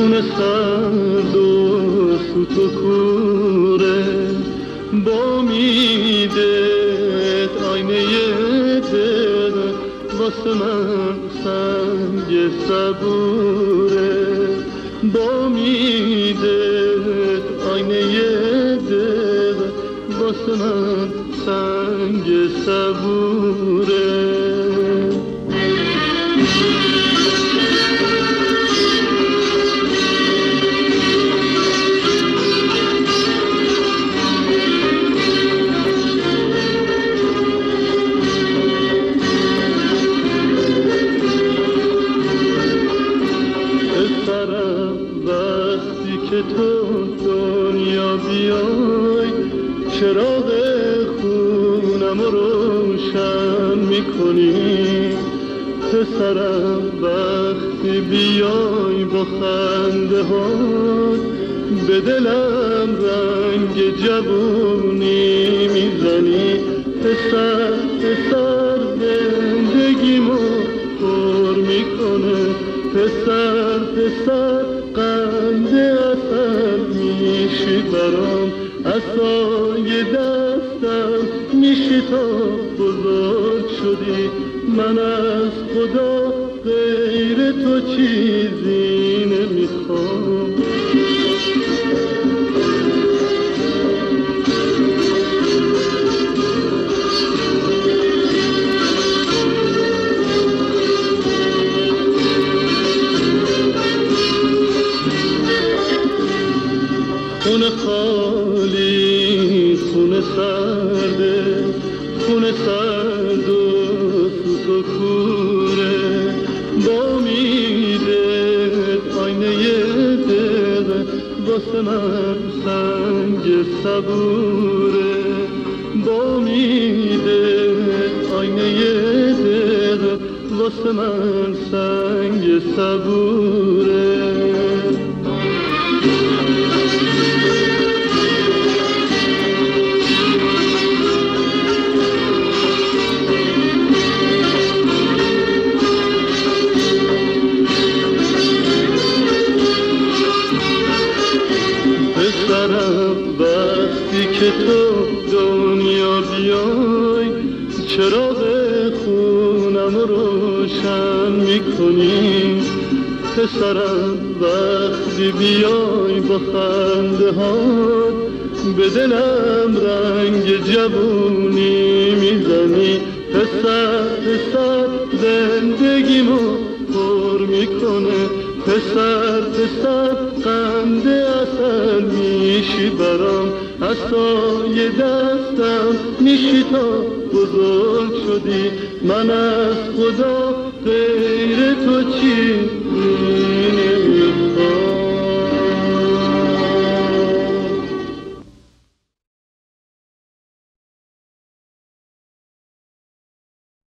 خون سرد و سوت و کوره با امیدت آینه دل واسه من سنگ صبوره با امیدت آینه دل واسه من سنگ صبوره که تو دنیا بیای چراغ خونم رو روشن میکنی پسرم وقتی بیای با خنده ها به دلم رنگ جوونی میزنی پسر پسر زندگیمو پر میکنه پسر پسر قند اصل میشی برام عصای دستم میشی تا بزرگ شدی من از خدا غیر تو چیزی نمیخوام خون خالی خون سرده خون سرد و سوت و کوره با امیدت آینه دل واسه من سنگ صبوره با امیدت آینه دل واسه من سنگ صبوره پسرم وقتی که تو دنیا بیای چراغ خونم رو روشن میکنی پسرم وقتی بیای با خنده هات به دلم رنگ جوونی میزنی پسر پسر زندگیمو پر میکنه پسر پسر قند اصل میشی برام عصای دستم میشی تا بزرگ شدی من از خدا غیر تو چی